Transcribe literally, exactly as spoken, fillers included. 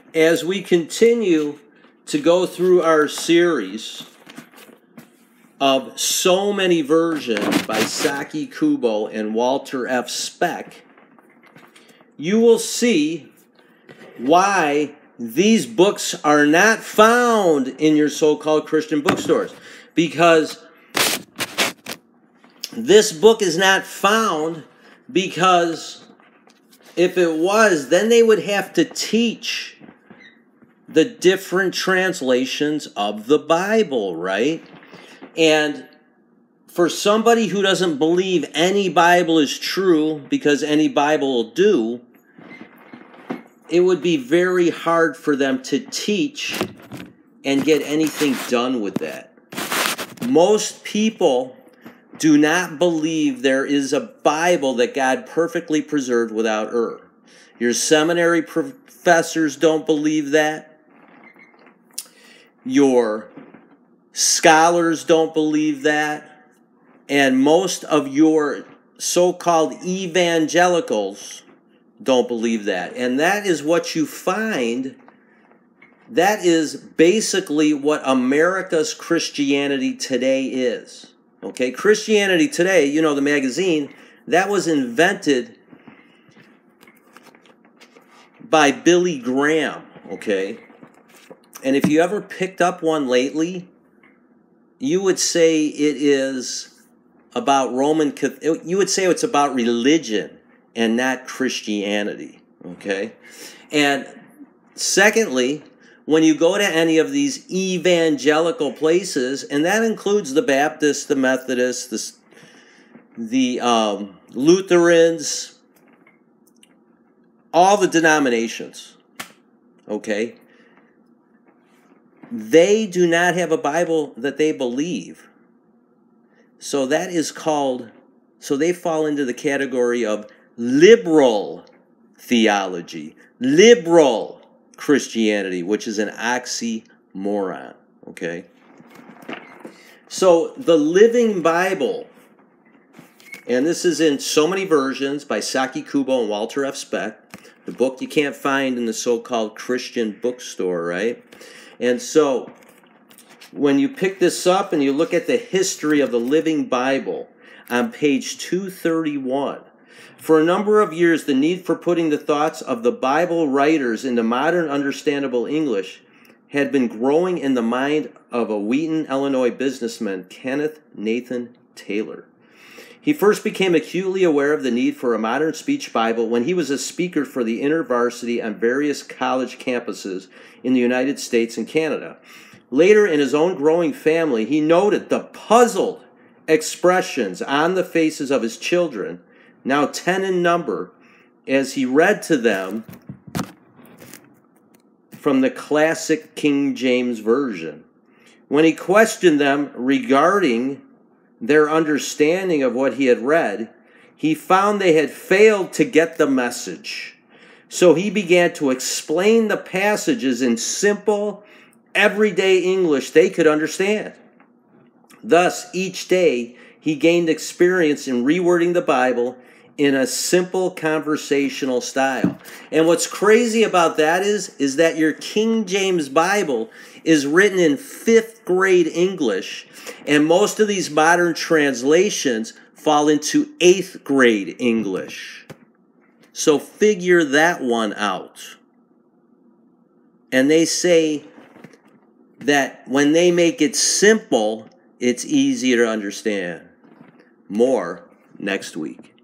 as we continue to go through our series of So Many Versions by Saki Kubo and Walter F. Speck, you will see why these books are not found in your so-called Christian bookstores. Because this book is not found because if it was, then they would have to teach the different translations of the Bible, right? And for somebody who doesn't believe any Bible is true because any Bible will do, it would be very hard for them to teach and get anything done with that. Most people do not believe there is a Bible that God perfectly preserved without error. Your seminary professors don't believe that. Your scholars don't believe that. And most of your so-called evangelicals don't believe that. And that is what you find. That is basically what America's Christianity Today is. Okay, Christianity Today, you know, the magazine, that was invented by Billy Graham, okay? And if you ever picked up one lately, you would say it is about Roman, you would say it's about religion and not Christianity, okay? And secondly, when you go to any of these evangelical places, and that includes the Baptists, the Methodists, the, the um, Lutherans, all the denominations, okay, they do not have a Bible that they believe. So that is called, so they fall into the category of liberal theology, liberal Christianity, which is an oxymoron, okay? So the Living Bible, and this is in So Many Versions by Saki Kubo and Walter F. Speck, the book you can't find in the so-called Christian bookstore, right? And so when you pick this up and you look at the history of the Living Bible on page two thirty-one, for a number of years, the need for putting the thoughts of the Bible writers into modern understandable English had been growing in the mind of a Wheaton, Illinois businessman, Kenneth Nathan Taylor. He first became acutely aware of the need for a modern speech Bible when he was a speaker for the InterVarsity on various college campuses in the United States and Canada. Later, in his own growing family, he noted the puzzled expressions on the faces of his children, now ten in number, as he read to them from the classic King James Version. When he questioned them regarding their understanding of what he had read, he found they had failed to get the message. So he began to explain the passages in simple, everyday English they could understand. Thus, each day, he gained experience in rewording the Bible in a simple conversational style. And what's crazy about that is, is that your King James Bible is written in fifth grade English, and most of these modern translations fall into eighth grade English. So figure that one out. And they say that when they make it simple, it's easier to understand. More next week.